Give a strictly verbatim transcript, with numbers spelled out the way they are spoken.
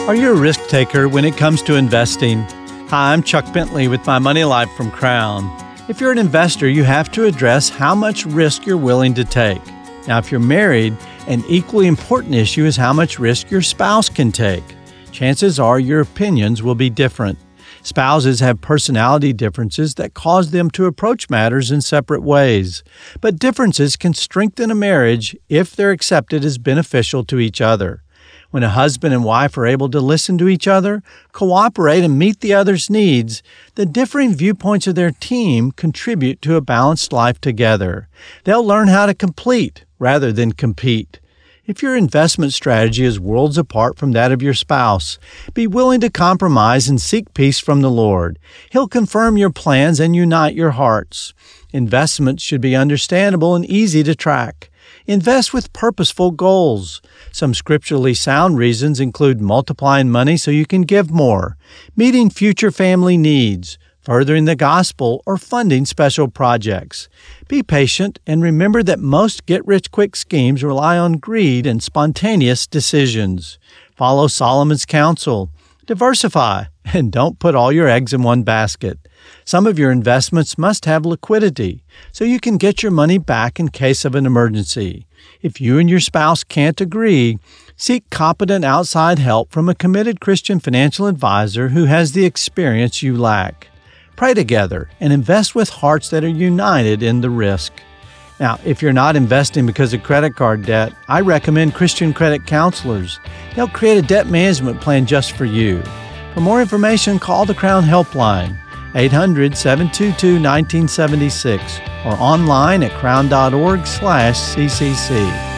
Are you a risk taker when it comes to investing? Hi, I'm Chuck Bentley with My Money Life from Crown. If you're an investor, you have to address how much risk you're willing to take. Now, if you're married, an equally important issue is how much risk your spouse can take. Chances are your opinions will be different. Spouses have personality differences that cause them to approach matters in separate ways. But differences can strengthen a marriage if they're accepted as beneficial to each other. When a husband and wife are able to listen to each other, cooperate, and meet the other's needs, the differing viewpoints of their team contribute to a balanced life together. They'll learn how to complete rather than compete. If your investment strategy is worlds apart from that of your spouse, be willing to compromise and seek peace from the Lord. He'll confirm your plans and unite your hearts. Investments should be understandable and easy to track. Invest with purposeful goals. Some scripturally sound reasons include multiplying money so you can give more, meeting future family needs, furthering the gospel, or funding special projects. Be patient and remember that most get-rich-quick schemes rely on greed and spontaneous decisions. Follow Solomon's counsel. Diversify and don't put all your eggs in one basket. Some of your investments must have liquidity, so you can get your money back in case of an emergency. If you and your spouse can't agree, seek competent outside help from a committed Christian financial advisor who has the experience you lack. Pray together and invest with hearts that are united in the risk. Now, if you're not investing because of credit card debt, I recommend Christian Credit Counselors. They'll create a debt management plan just for you. For more information, call the Crown Helpline, eight hundred, seven two two, one nine seven six, or online at crown dot org slash C C C.